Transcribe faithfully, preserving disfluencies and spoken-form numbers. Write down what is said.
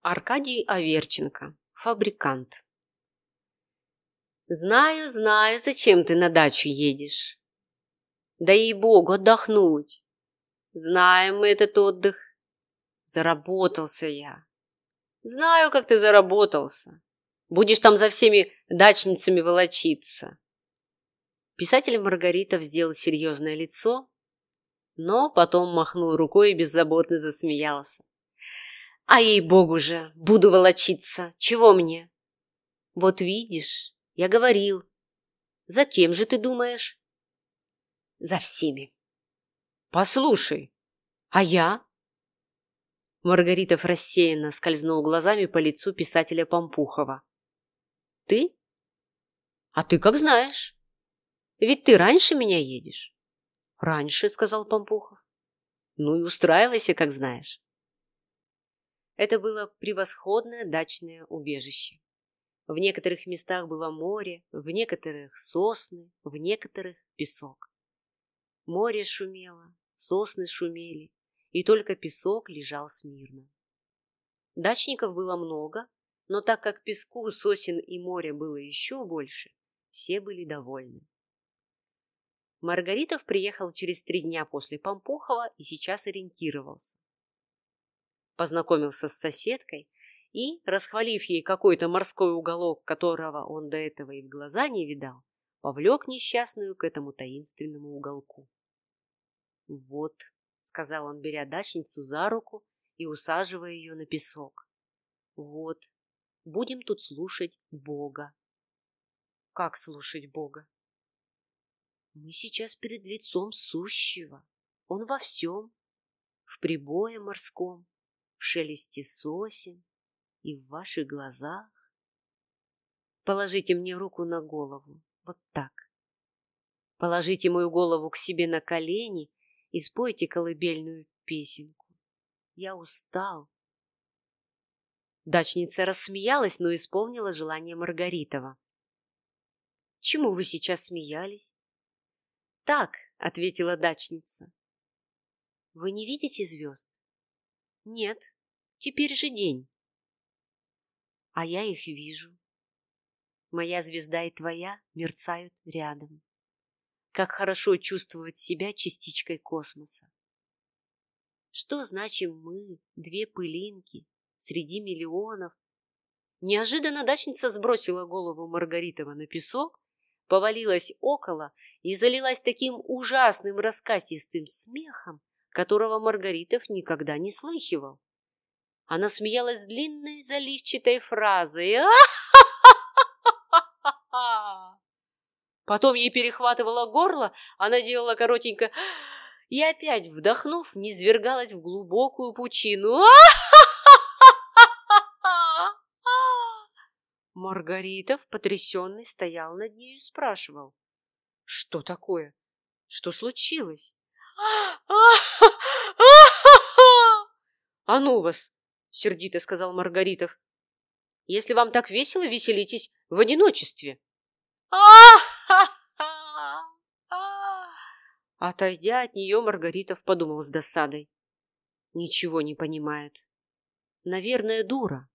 Аркадий Аверченко. Фабрикант. Знаю, знаю, зачем ты на дачу едешь. Да ей-богу, отдохнуть. Знаем мы этот отдых. Заработался я. Знаю, как ты заработался. Будешь там за всеми дачницами волочиться. Писатель Маргаритов сделал серьезное лицо, но потом махнул рукой и беззаботно засмеялся. А ей-богу же, буду волочиться. Чего мне? Вот видишь, я говорил. За кем же ты думаешь? За всеми. Послушай, а я? Маргаритов рассеянно скользнул глазами по лицу писателя Пампухова. Ты? А ты как знаешь. Ведь ты раньше меня едешь. Раньше, сказал Пампухов. Ну и устраивайся, как знаешь. Это было превосходное дачное убежище. В некоторых местах было море, в некоторых сосны, в некоторых песок. Море шумело, сосны шумели, и только песок лежал смирно. Дачников было много, но так как песку, сосен и моря было еще больше, все были довольны. Маргаритов приехал через три дня после Пампухова и сейчас ориентировался. Познакомился с соседкой и, расхвалив ей какой-то морской уголок, которого он до этого и в глаза не видал, повлек несчастную к этому таинственному уголку. «Вот», — сказал он, беря дачницу за руку и усаживая ее на песок, — «вот, будем тут слушать Бога». «Как слушать Бога?» «Мы сейчас перед лицом сущего. Он во всем, в прибое морском, в шелесте сосен и в ваших глазах. Положите мне руку на голову, вот так. Положите мою голову к себе на колени и спойте колыбельную песенку. Я устал». Дачница рассмеялась, но исполнила желание Маргаритова. «Чему вы сейчас смеялись?» «Так», — ответила дачница. «Вы не видите звезд?» «Нет, теперь же день». «А я их вижу. Моя звезда и твоя мерцают рядом. Как хорошо чувствовать себя частичкой космоса. Что значим мы, две пылинки, среди миллионов?» Неожиданно дачница сбросила голову Маргаритова на песок, повалилась около и залилась таким ужасным раскатистым смехом, которого Маргаритов никогда не слыхивал. Она смеялась длинной заливчатой фразой. А-ха-ха-ха-ха! Потом ей перехватывало горло, она делала коротенько и опять, вдохнув, низвергалась в глубокую пучину. Маргаритов, потрясенный, стоял над нею и спрашивал. «Что такое? Что случилось?» «А ну вас!» — сердито сказал Маргаритов. «Если вам так весело, веселитесь в одиночестве». Отойдя от нее, Маргаритов подумал с досадой. Ничего не понимает. Наверное, дура.